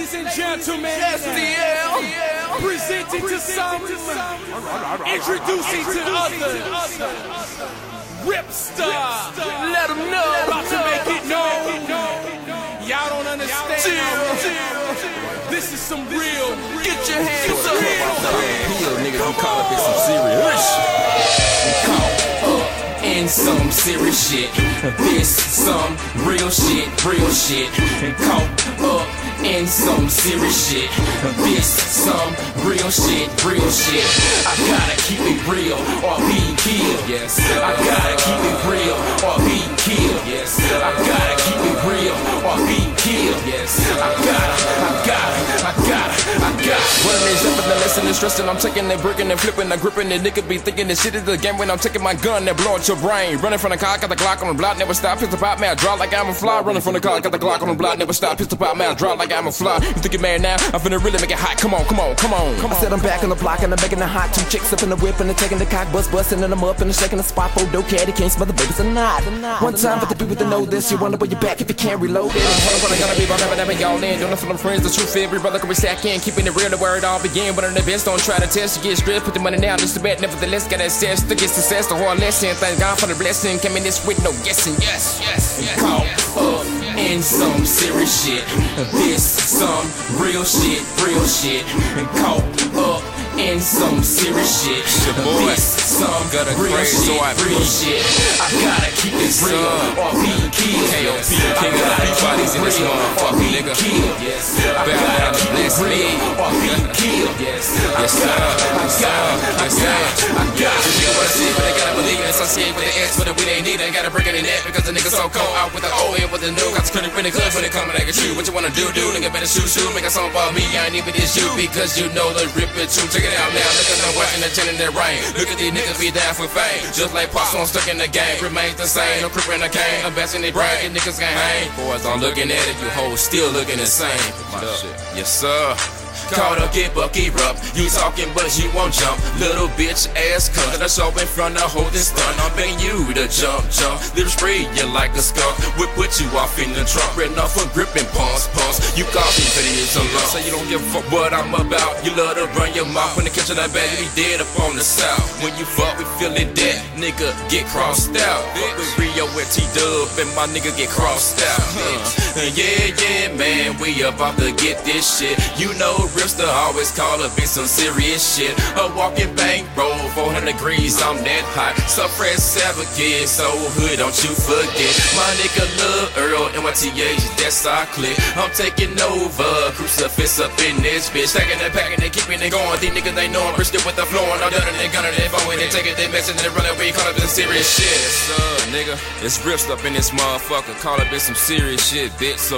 Ladies and gentlemen, SDL, presenting to some, introducing to others, Ripstar, let them know, about to make it known. Y'all don't understand. This is some real, get your hands up. Real niggas, I'm caught up in some serious shit. Caught up in some serious shit. This some real shit, real shit. Caught up in some serious shit. This some real shit, real shit. I gotta keep it real or be killed. Yes, I gotta keep it real or be killed. Yes, I gotta keep it real or be killed. Yes, I gotta. When it's up in the lesson and stressing, I'm taking and breaking and flipping and gripping. The nigga be thinking this shit is the game when I'm taking my gun and blow out your brain. Running from the car, got the Glock on the block, never stop. Pistol pop, man, I drop like I'm a fly. Running from the car, got the Glock on the block, never stop. Pistol pop, man, I drop like I'm a fly. You think you're mad now? I'm finna really make it hot. Come on. I said I'm back on the block and I'm making it hot. Two chicks up in the whip and they're taking the cock, busting and I'm up and they're shaking the spot. For dope caddy can't smell the babies or not. One time for the people that know this, you wonder where you're back if you can't reload it. What I gotta be about never y'all in. Doing it for them friends, the truth, every brother can be stacked in. Keeping it real, the word all begin. But on the best, don't try to test. You get stressed, put the money down, just a bet. Nevertheless, got access to get success. The whole lesson, thank God for the blessing. Came in this with no guessing, yes. Caught up in some serious shit. This some real shit, real shit. Caught up in some serious shit. This some real shit, real shit. I gotta keep it real or be killed. KOP, king of the bodies in this motherfucker, nigga. I gotta keep it real or be killed. Yes, sir. I got it. You wanna see, but they gotta believe it. Associate with the X, but we ain't need it. Gotta break it in that because the nigga so cold. Out with the old and with the new. Got to couldn't really good when it come and I get you. What you wanna do? Nigga better shoot. Make a song about me. I ain't even this you because you know the rip it too. Check it out now. Look at them watching the chin in their rain. Look at these niggas be down for fame. Just like Pops on stuck in the game. Remains the same. No creeper in the cane. I'm best in their brain. These niggas can't hang. Boys, I'm looking at it. You hoes still looking the same. Yes, sir. Caught up, get bucky up. You talking, but you won't jump. Little bitch ass cunt. That's all in front of holding stun. I'm begging you to jump. Little spray you like a skunk. We put you off in the trunk. Written off for gripping pumps. You call me for this alone. So you don't give a fuck what I'm about. You love to run your mouth when the kitchen that bad. You be dead up on the south. When you fuck, we feeling dead. Nigga get crossed out. Fuck with Rio and T-Dub and my nigga get crossed out. Yeah, man. We about to get this shit. You know Ripstar always call up in some serious shit. A walking bankroll, 400 degrees, I'm that hot. So fresh, savage, so hood, don't you forget. My nigga Lil Earl, NYTH, that's our clique. I'm taking over, crucifix up in this bitch. Stacking and packing and keeping it going. These niggas, they know I'm bristol with the floor. And I'm done and they gunning and phone. They taking their mess and they run away, call up in serious shit. Nigga, it's Ripstar up in this motherfucker. Call up in some serious shit, bitch. So